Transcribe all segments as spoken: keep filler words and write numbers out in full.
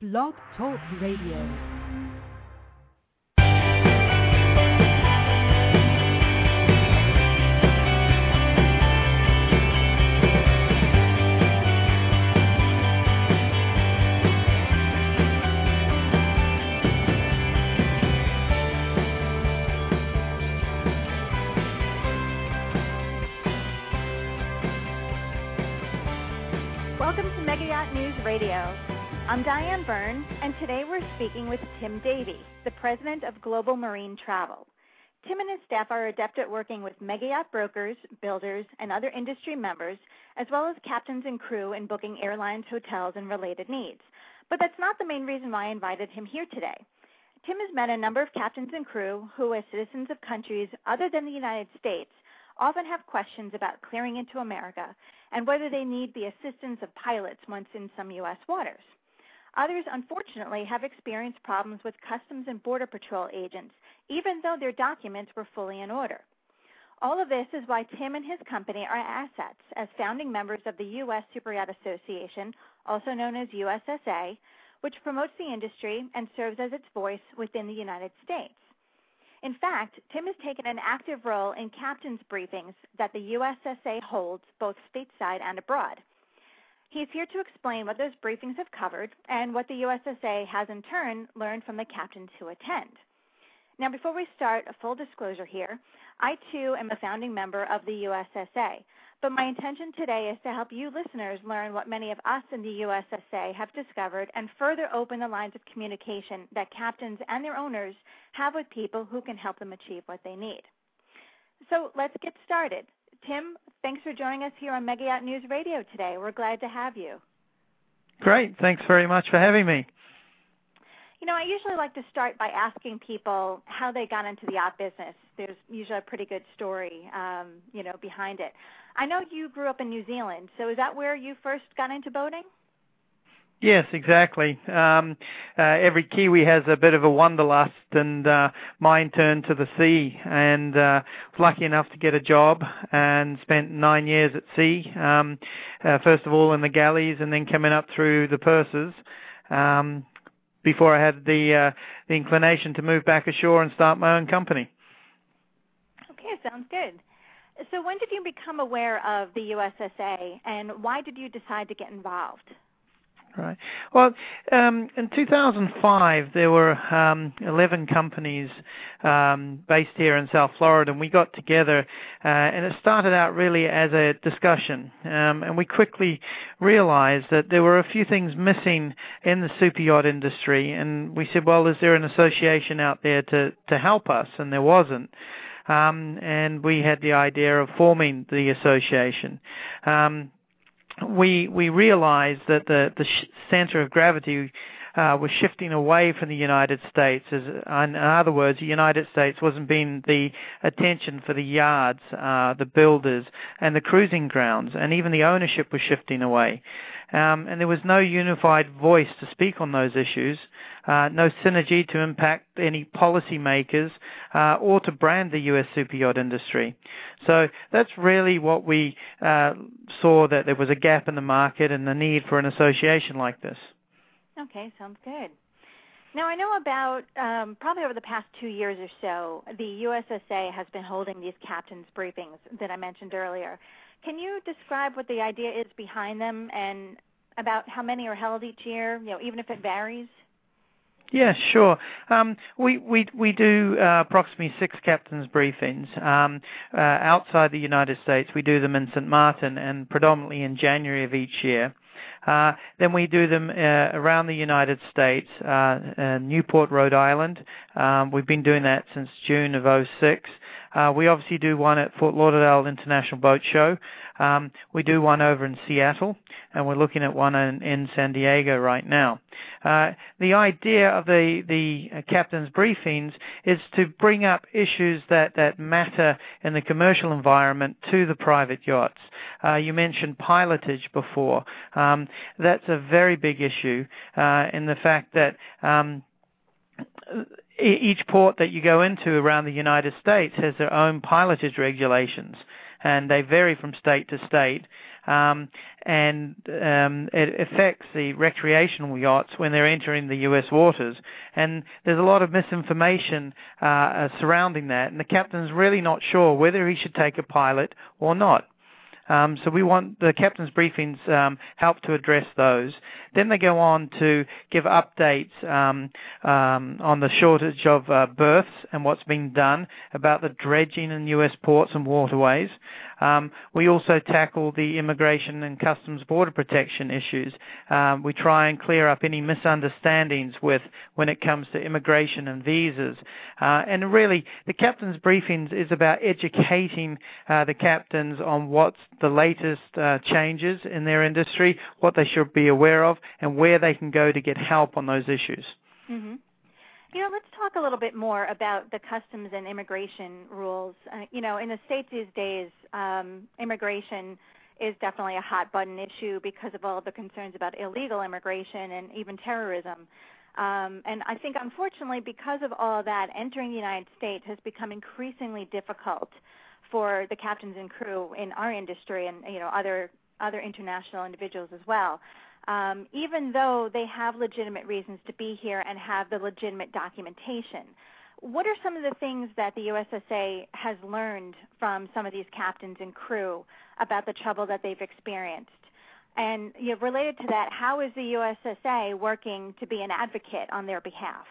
Blog Talk Radio. Welcome to Mega Yacht News Radio. I'm Diane Byrne, and today we're speaking with Tim Davey, the president of Global Marine Travel. Tim and his staff are adept at working with mega yacht brokers, builders, and other industry members, as well as captains and crew in booking airlines, hotels, and related needs. But that's not the main reason why I invited him here today. Tim has met a number of captains and crew who, as citizens of countries other than the United States, often have questions about clearing into America and whether they need the assistance of pilots once in some U S waters. Others, unfortunately, have experienced problems with Customs and Border Patrol agents, even though their documents were fully in order. All of this is why Tim and his company are assets as founding members of the U S Superyacht Association, also known as U S S A, which promotes the industry and serves as its voice within the United States. In fact, Tim has taken an active role in captain's briefings that the U S S A holds both stateside and abroad. He's here to explain what those briefings have covered and what the U S S A has in turn learned from the captains who attend. Now, before we start, a full disclosure here. I, too, am a founding member of the U S S A, but my intention today is to help you listeners learn what many of us in the U S S A have discovered and further open the lines of communication that captains and their owners have with people who can help them achieve what they need. So let's get started. Tim, thanks for joining us here on Mega Yacht News Radio today. We're glad to have you. Great. Thanks very much for having me. You know, I usually like to start by asking people how they got into the yacht business. There's usually a pretty good story, um, you know, behind it. I know you grew up in New Zealand, so is that where you first got into boating? Yes, exactly. Um, uh, every Kiwi has a bit of a wanderlust, and uh, mine turned to the sea, and uh, was lucky enough to get a job and spent nine years at sea, um, uh, first of all in the galleys and then coming up through the purses, um, before I had the, uh, the inclination to move back ashore and start my own company. Okay, sounds good. So when did you become aware of the U S S A, and why did you decide to get involved? Right. Well, um, in two thousand five, there were um, eleven companies um, based here in South Florida, and we got together, uh, and it started out really as a discussion. Um, and we quickly realized that there were a few things missing in the super yacht industry, and we said, well, is there an association out there to, to help us? And there wasn't. Um, and we had the idea of forming the association. Um, We we realized that the the sh- center of gravity uh, was shifting away from the United States. As, in other words, the United States wasn't being the attention for the yards, uh, the builders, and the cruising grounds, and even the ownership was shifting away. Um, and there was no unified voice to speak on those issues, uh, no synergy to impact any policymakers uh, or to brand the U S super yacht industry. So that's really what we uh, saw, that there was a gap in the market and the need for an association like this. Okay, sounds good. Now, I know about um, probably over the past two years or so, the U S S A has been holding these captains' briefings that I mentioned earlier. Can you describe what the idea is behind them and about how many are held each year, you know, even if it varies? Yeah, sure. Um, we, we, we do uh, approximately six captains' briefings. Um, uh, outside the United States, we do them in Saint Martin and predominantly in January of each year. Uh, then we do them uh, around the United States, uh, uh, Newport, Rhode Island. Um, we've been doing that since June of oh six. Uh, we obviously do one at Fort Lauderdale International Boat Show. Um, we do one over in Seattle, and we're looking at one in, in San Diego right now. Uh, the idea of the, the uh, captain's briefings is to bring up issues that, that matter in the commercial environment to the private yachts. Uh, you mentioned pilotage before. Um, that's a very big issue uh, in the fact that um, each port that you go into around the United States has their own pilotage regulations. and they vary from state to state. Um, and um, it affects the recreational yachts when they're entering the U S waters. And there's a lot of misinformation uh, surrounding that, and the captain's really not sure whether he should take a pilot or not. Um, so we want the captain's briefings um, help to address those. Then they go on to give updates um, um, on the shortage of uh, berths and what's being done about the dredging in U S ports and waterways. Um, we also tackle the immigration and customs border protection issues. Um, we try and clear up any misunderstandings with when it comes to immigration and visas. Uh, and really, the captain's briefings is about educating uh, the captains on what's the latest uh, changes in their industry, what they should be aware of, and where they can go to get help on those issues. Mm-hmm. You know, let's talk a little bit more about the customs and immigration rules. Uh, you know, in the States these days, um, immigration is definitely a hot-button issue because of all the concerns about illegal immigration and even terrorism. Um, and I think, unfortunately, because of all that, entering the United States has become increasingly difficult for the captains and crew in our industry and, you know, other other international individuals as well. Um, even though they have legitimate reasons to be here and have the legitimate documentation. What are some of the things that the U S S A has learned from some of these captains and crew about the trouble that they've experienced? And you know, related to that, how is the U S S A working to be an advocate on their behalf?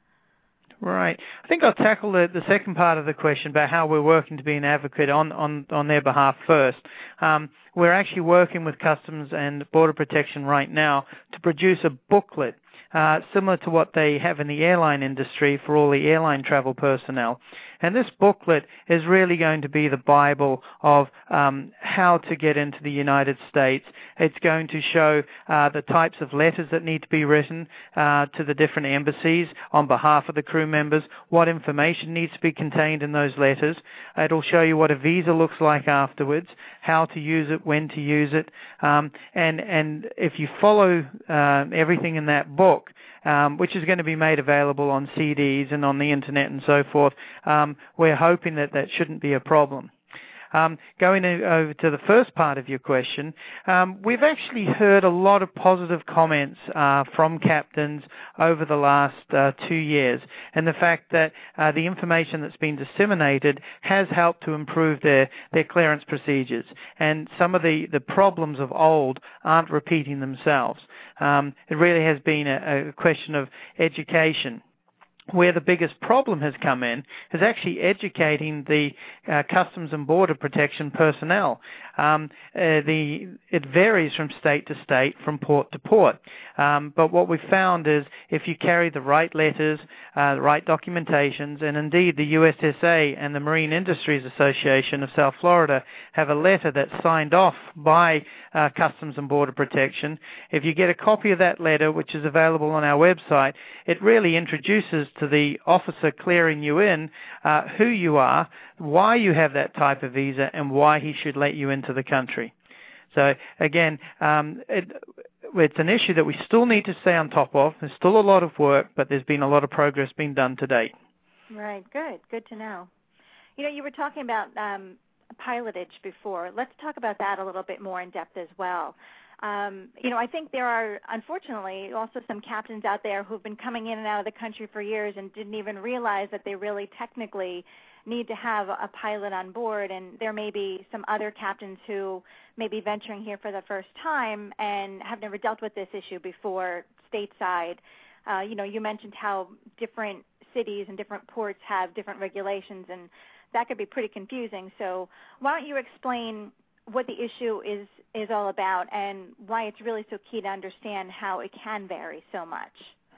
Right. I think I'll tackle the, the second part of the question about how we're working to be an advocate on, on, on their behalf first. Um, we're actually working with Customs and Border Protection right now to produce a booklet uh, similar to what they have in the airline industry for all the airline travel personnel. And this booklet is really going to be the Bible of um, how to get into the United States. It's going to show uh, the types of letters that need to be written uh, to the different embassies on behalf of the crew members, what information needs to be contained in those letters. It'll show you what a visa looks like afterwards, how to use it, when to use it. Um, and, and if you follow uh, everything in that book, Um, which is going to be made available on C Ds and on the internet and so forth, um, we're hoping that that shouldn't be a problem. Um, going over to the first part of your question, um, we've actually heard a lot of positive comments uh, from captains over the last uh, two years, and the fact that uh, the information that's been disseminated has helped to improve their, their clearance procedures, and some of the, the problems of old aren't repeating themselves. Um, it really has been a, a question of education. Where the biggest problem has come in is actually educating the uh, Customs and Border Protection personnel. Um, uh, the, it varies from state to state, from port to port. Um, but what we've found is if you carry the right letters, uh, the right documentations, and indeed the U S S A and the Marine Industries Association of South Florida have a letter that's signed off by uh, Customs and Border Protection. If you get a copy of that letter, which is available on our website, it really introduces to the officer clearing you in uh, who you are, why you have that type of visa, and why he should let you into the country. So again, um, it, it's an issue that we still need to stay on top of. There's still a lot of work, but there's been a lot of progress being done to date. Right, good. Good to know. You know, you were talking about um, pilotage before. Let's talk about that a little bit more in depth as well. Um, you know, I think there are, unfortunately, also some captains out there who've been coming in and out of the country for years and didn't even realize that they really technically need to have a pilot on board. And there may be some other captains who may be venturing here for the first time and have never dealt with this issue before stateside. Uh, you know, you mentioned how different cities and different ports have different regulations, and that could be pretty confusing. So why don't you explain what the issue is is all about and why it's really so key to understand how it can vary so much.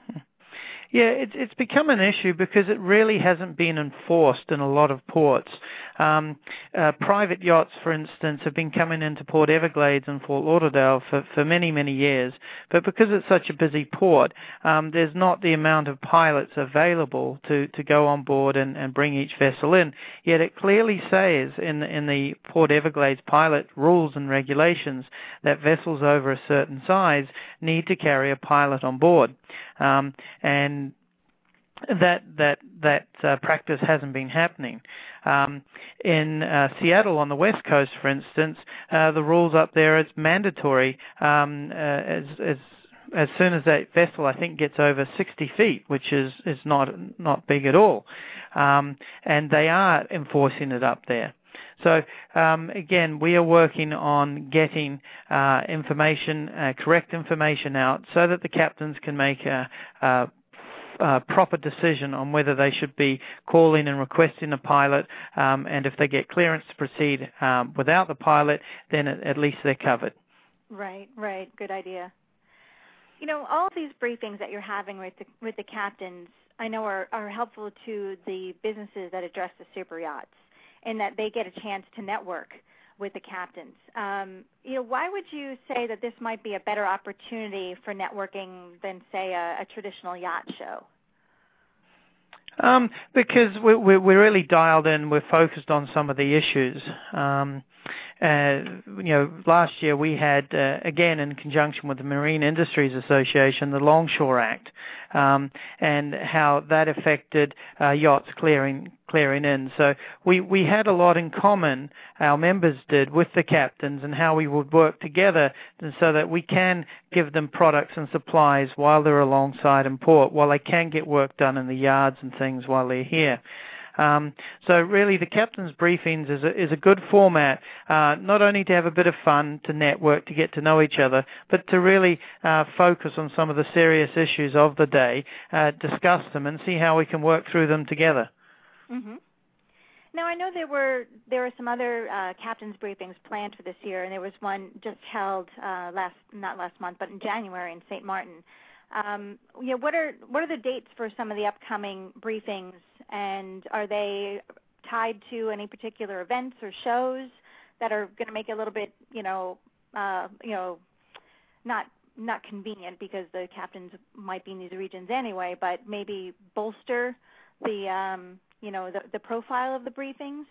Yeah, it's it's become an issue because it really hasn't been enforced in a lot of ports. Um, uh, private yachts, for instance, have been coming into Port Everglades and Fort Lauderdale for, for many, many years. But because it's such a busy port, um, there's not the amount of pilots available to, to go on board and, and bring each vessel in. Yet it clearly says in, in the Port Everglades pilot rules and regulations that vessels over a certain size need to carry a pilot on board. Um, and that that that uh, practice hasn't been happening. Um, in uh, Seattle on the West Coast, for instance, uh, the rules up there, it's mandatory um, uh, as, as as soon as that vessel, I think, gets over sixty feet, which is, is not not big at all. Um, and they are enforcing it up there. So um, again, we are working on getting uh, information, uh, correct information out, so that the captains can make a, a Uh, proper decision on whether they should be calling and requesting a pilot, um, and if they get clearance to proceed um, without the pilot, then at, at least they're covered. Right, right. Good idea. You know, all of these briefings that you're having with the, with the captains, I know are, are helpful to the businesses that address the super yachts, in that they get a chance to network with the captains. Um, you know, why would you say that this might be a better opportunity for networking than, say, a, a traditional yacht show? Um, because we, we, we're really dialed in. We're focused on some of the issues. Um, uh, you know, last year we had, uh, again, in conjunction with the Marine Industries Association, the Longshore Act, um, and how that affected uh, yachts clearing clearing in. So we, we had a lot in common, our members did, with the captains, and how we would work together so that we can give them products and supplies while they're alongside in port, while they can get work done in the yards and things while they're here. Um, so really the captain's briefings is a, is a good format, uh, not only to have a bit of fun, to network, to get to know each other, but to really uh, focus on some of the serious issues of the day, uh, discuss them, and see how we can work through them together. Mm-hmm. Now, I know there were there were some other uh, captain's briefings planned for this year, and there was one just held uh, last not last month, but in January in Saint Martin. Um, you know, what are what are the dates for some of the upcoming briefings, and are they tied to any particular events or shows that are going to make it a little bit, you know, uh, you know, not not convenient because the captains might be in these regions anyway, but maybe bolster the um, you know, the, the profile of the briefings?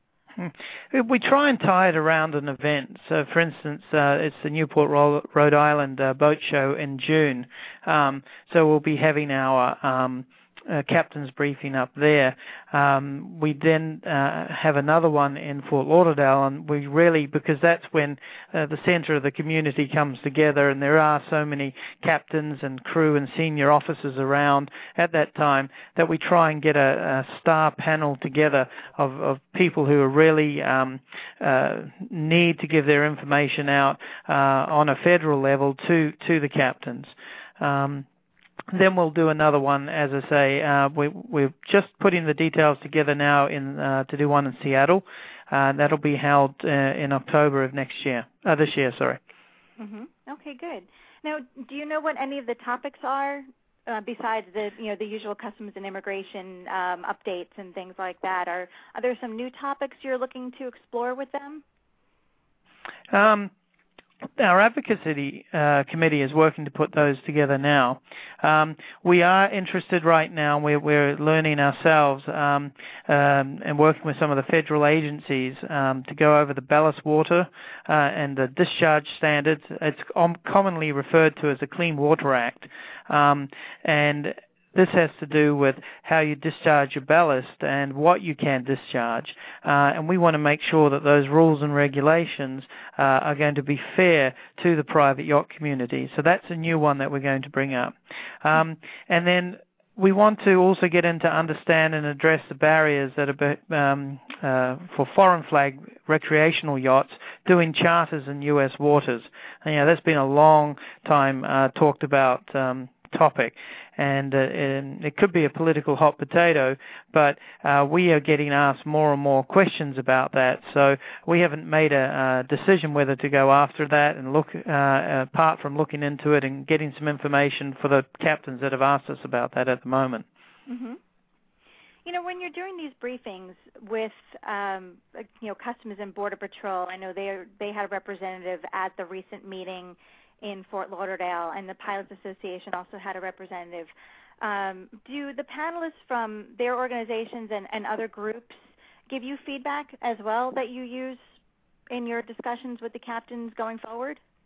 We try and tie it around an event. So, for instance, uh, it's the Newport, Rhode Island uh, boat show in June. Um, so we'll be having our um, uh, captain's briefing up there. Um, we then uh, have another one in Fort Lauderdale, and we really, because that's when uh, the center of the community comes together, and there are so many captains and crew and senior officers around at that time, that we try and get a, a star panel together of, of people who are really um, uh, need to give their information out uh, on a federal level to, to the captains. Um, Then we'll do another one, as I say. Uh, we, we're just putting the details together now in uh, to do one in Seattle. Uh, that'll be held uh, in October of next year. Uh, this year, sorry. Mm-hmm. Okay, good. Now, do you know what any of the topics are uh, besides the you know the usual customs and immigration um, updates and things like that? Are are there some new topics you're looking to explore with them? Um, Our advocacy uh, committee is working to put those together now. Um, we are interested right now, we're, we're learning ourselves um, um, and working with some of the federal agencies um, to go over the ballast water uh, and the discharge standards. It's commonly referred to as the Clean Water Act. Um, and This has to do with how you discharge your ballast and what you can discharge. Uh, and we want to make sure that those rules and regulations uh, are going to be fair to the private yacht community. So that's a new one that we're going to bring up. Um, and then we want to also get into understand and address the barriers that are um, uh, for foreign flag recreational yachts doing charters in U S waters. And, you know, that's been a long time uh, talked about um, topic, and, uh, and it could be a political hot potato, but uh, we are getting asked more and more questions about that, so we haven't made a, a decision whether to go after that and look, uh, apart from looking into it and getting some information for the captains that have asked us about that at the moment. Mm-hmm. You know, when you're doing these briefings with, um, you know, Customs and Border Patrol, I know they they had a representative at the recent meeting in Fort Lauderdale, and the Pilots Association also had a representative. Um, do the panelists from their organizations and, and other groups give you feedback as well that you use in your discussions with the captains going forward?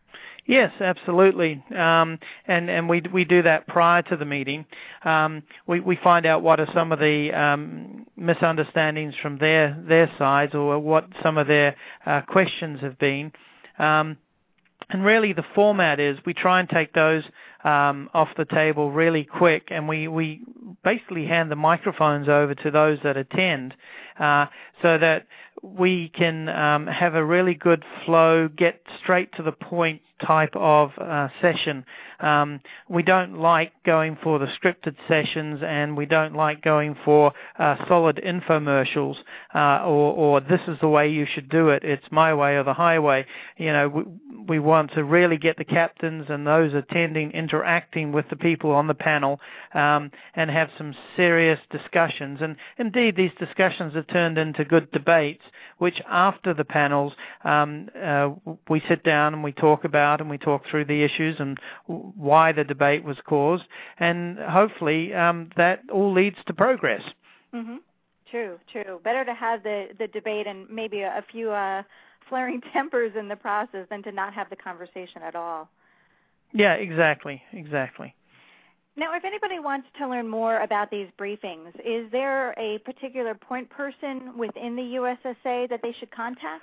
Yes, absolutely, um, and and we we do that prior to the meeting. Um, we we find out what are some of the um, misunderstandings from their their sides, or what some of their uh, questions have been. Um, and really, the format is we try and take those um, off the table really quick, and we we basically hand the microphones over to those that attend, uh, so that we can um, have a really good flow, get straight to the point type of uh, session. Um, we don't like going for the scripted sessions, and we don't like going for uh, solid infomercials uh, or, or this is the way you should do it. It's my way or the highway. You know, we, we want to really get the captains and those attending interacting with the people on the panel um, and have some serious discussions. And indeed, these discussions have turned into good debates, which after the panels um, uh, we sit down and we talk about and we talk through the issues and why the debate was caused, and hopefully um, that all leads to progress. Mm-hmm. True, true. Better to have the, the debate and maybe a, a few uh, flaring tempers in the process than to not have the conversation at all. Yeah, exactly, exactly. Now, if anybody wants to learn more about these briefings, is there a particular point person within the U S S A that they should contact?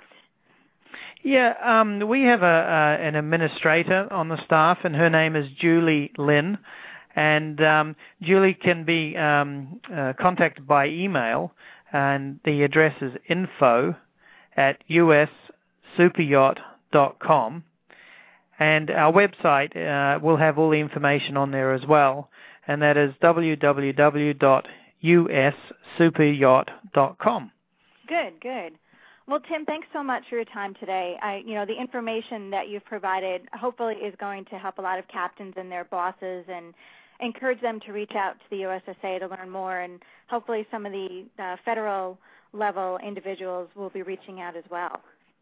Yeah, um, we have a, uh, an administrator on the staff, and her name is Julie Lynn. And um, Julie can be um, uh, contacted by email, and the address is info at u s super yacht dot com. And our website uh, will have all the information on there as well, and that is w w w dot u s super yacht dot com. Good, good. Well, Tim, thanks so much for your time today. I, you know, the information that you've provided hopefully is going to help a lot of captains and their bosses and encourage them to reach out to the U S S A to learn more, and hopefully some of the uh, federal level individuals will be reaching out as well.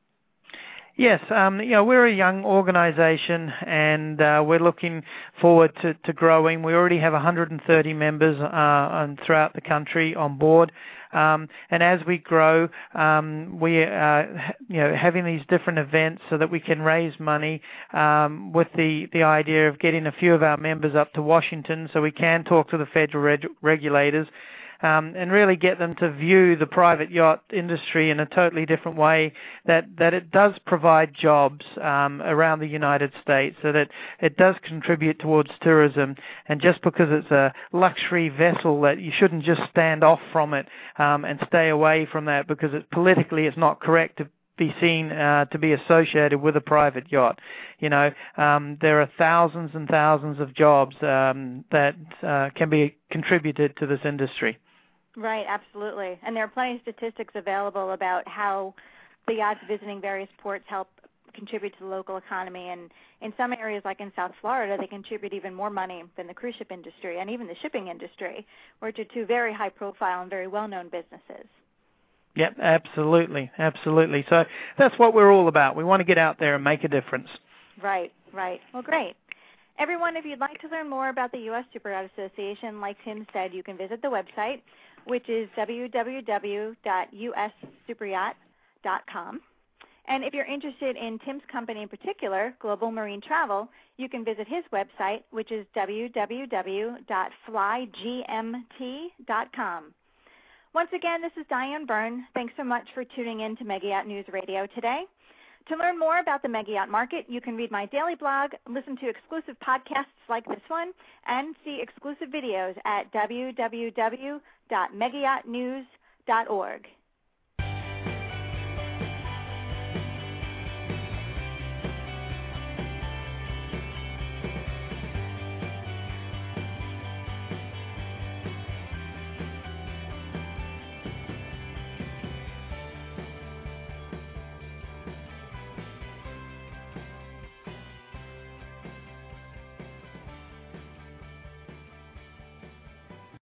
Yes, um, you know, we're a young organization, and uh, we're looking forward to, to growing. We already have one hundred thirty members uh, on, throughout the country on board. Um, and as we grow, um, we are, you know, having these different events so that we can raise money um, with the, the idea of getting a few of our members up to Washington so we can talk to the federal reg- regulators. Um, and really get them to view the private yacht industry in a totally different way, that, that it does provide jobs um, around the United States, so that it does contribute towards tourism. And just because it's a luxury vessel, that you shouldn't just stand off from it um, and stay away from that, because it, politically it's not correct to be seen uh, to be associated with a private yacht. You know, um, there are thousands and thousands of jobs um, that uh, can be contributed to this industry. Right, absolutely. And there are plenty of statistics available about how the yachts visiting various ports help contribute to the local economy. And in some areas, like in South Florida, they contribute even more money than the cruise ship industry and even the shipping industry, which are two very high-profile and very well-known businesses. Yep, absolutely, absolutely. So that's what we're all about. We want to get out there and make a difference. Right, right. Well, great. Everyone, if you'd like to learn more about the U S Super Yacht Association, like Tim said, you can visit the website, which is w w w dot u s super yacht dot com. And if you're interested in Tim's company in particular, Global Marine Travel, you can visit his website, which is w w w dot fly g m t dot com. Once again, this is Diane Byrne. Thanks so much for tuning in to Mega Yacht News Radio today. To learn more about the Mega Yacht market, you can read my daily blog, listen to exclusive podcasts like this one, and see exclusive videos at w w w dot mega yacht news dot org.